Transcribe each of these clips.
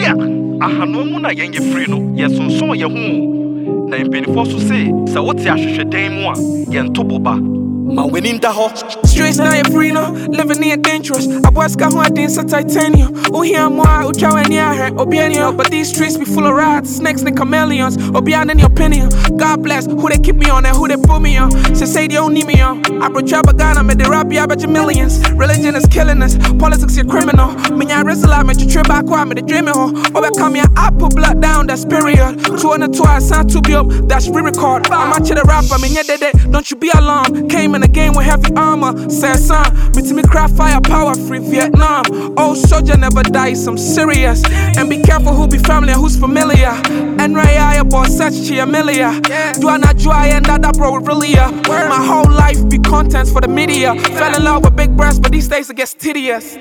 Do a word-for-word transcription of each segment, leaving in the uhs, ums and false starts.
Tia, Ahanomuna Yang Frino, yes, on so your home. Nine penny for to say, so what's your shame one? Yan Toboba. My winning the ho. Streets now you're free no, living near dangerous. I was got one dance a titanium. Oh here more, oh chow and near her, Obianio. But these streets be full of rats, snakes and chameleons. Obian in your opinion. God bless who they keep me on and who they put me on. She say they don't need me on. I brought Trabagana, made the rap ya but your millions. Religion is killing us, politics is criminal. Me I wrestle out, me to trip back me the dreaming ho. Oh come here, I put blood down, that's period. Two and two I sound to be up, that's re-record. I'm out to the rapper, me yeah they don't you be alarmed. Came in the game with heavy armor, said son, me to me craft fire power free Vietnam. Old soldier never dies, I'm serious. And be careful who be family and who's familiar. And Raya boss such Chiamelia. Do I not dry and that bro really uh. My whole life be contents for the media. Fell in love with big breasts, but these days it gets tedious.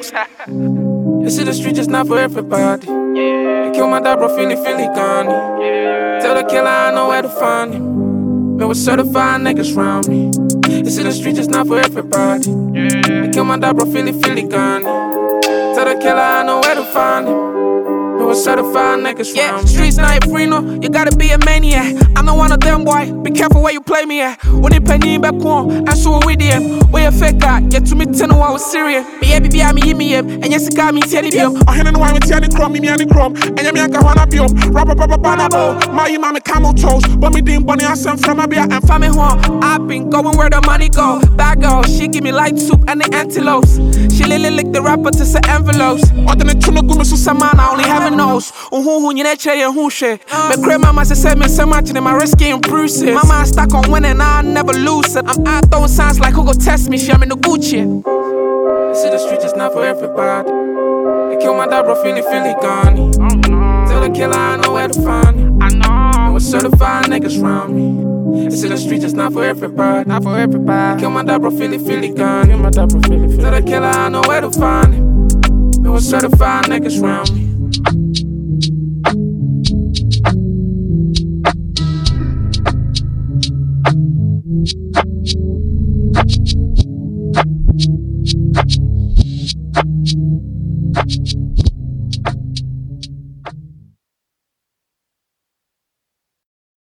You see the street just not for everybody. You kill my dad bro feeling feeling gone. Tell the killer I know where to find him. Me with certified niggas round me. This in the street just not for everybody. I kill my dad bro feeling feeling gone. Tell the killer I know where to find him. Me with certified niggas yeah, round me. Streets not free no, you gotta be a maniac. I'm not one of them boy, be careful where you play me at. When they play me back home, I saw with them. Where you fake guy, yeah to me ten I was serious. Me baby be me me and yes got me tell you. I hand why me tell you chrome me and chrome. And you me got wanna be up. Rapper papa banabo. My mama camel toes. But me didn't bunny ass from a beer and family home. I've been going where the money go. Bad girl, she give me light soup and the antelopes. She lily lick the rapper to say envelopes. Other than chuno gumu su samana, only heaven knows. Uhu you neche and who shit. Me cream mama say me so much and my risky and bruises. Mama stuck on winning, I never lose it. I'm out throwing signs like who go test me, she I'm in the Gucci. You see the street just not for everybody. They kill my dad bro feeling feeling gone. Tell the killer I know where to find him. I know. And with certified niggas round me. You see the street just not for everybody. Not for everybody. They kill my dad bro feeling feeling gone. Kill my dad bro feeling feeling. Tell the killer I know where to find him. And with certified niggas round me.